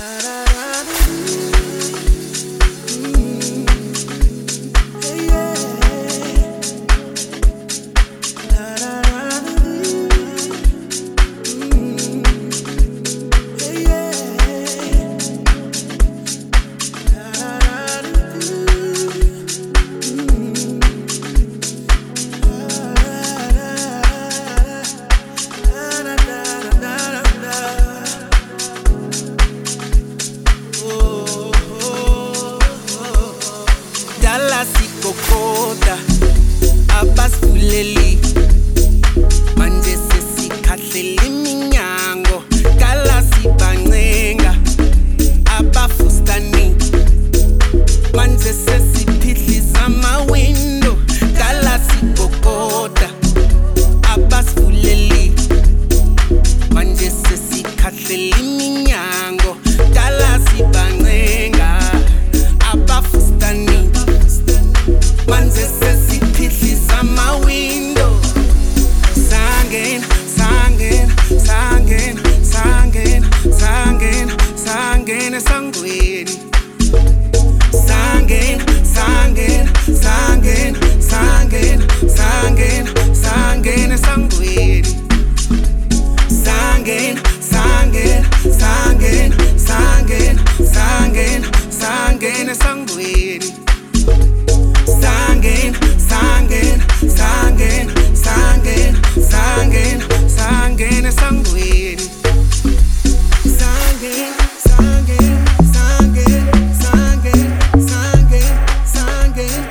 Sikokota abasivuleli manje sesikhahlele iminyango kala sibancenga abafustani manje sesiphidliza amawindo kala sikokota abasivuleli manje sesikhahlele iminyango kala sibancenga abafustani manje sesiphidliza amawindo sangena sangena sangena sangena sangena sangena esangweni sangena sangena sangena sangena sangena sangena esangweni sangena sangena sangena sangena sangena sangena esangweni sangena sangena sangena sangena sangena sangena esangweni sangena sangena sangena sangena sangena sangena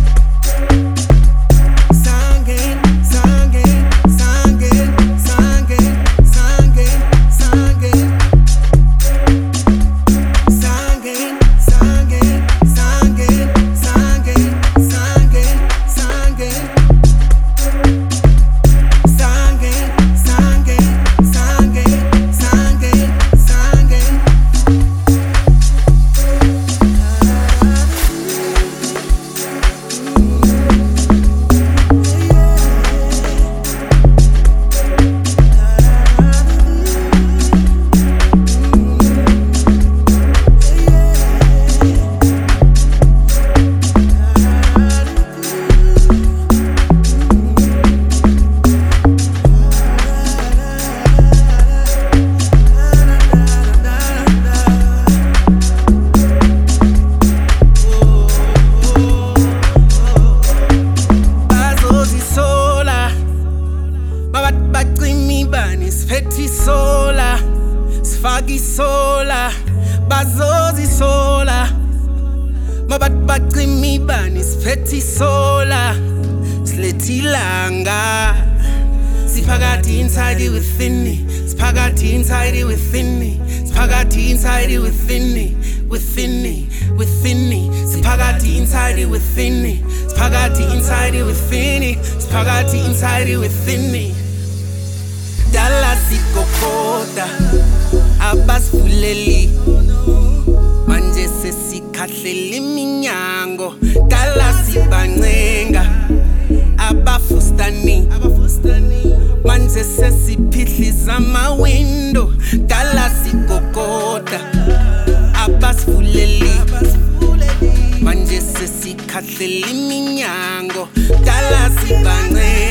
sangena sangena sangena sangena sangena sangena Sifethi sola, sifaki sola, bazozi sola. Mabat bacimi bani sifethi sola, silethi langa. Sifakati inside it within me, sifakati inside it within me, sifakati inside it within me, within me, within me. Sifakati inside it within me, sifakati inside it within me, sifakati inside it within me. Dala sikokota abasivuleli manje sesikhahlele iminyango kala sibancenga abafustani manje sesiphidliza amawindo kala sikokota abasivuleli manje sesikhahlele iminyango kala sibancenga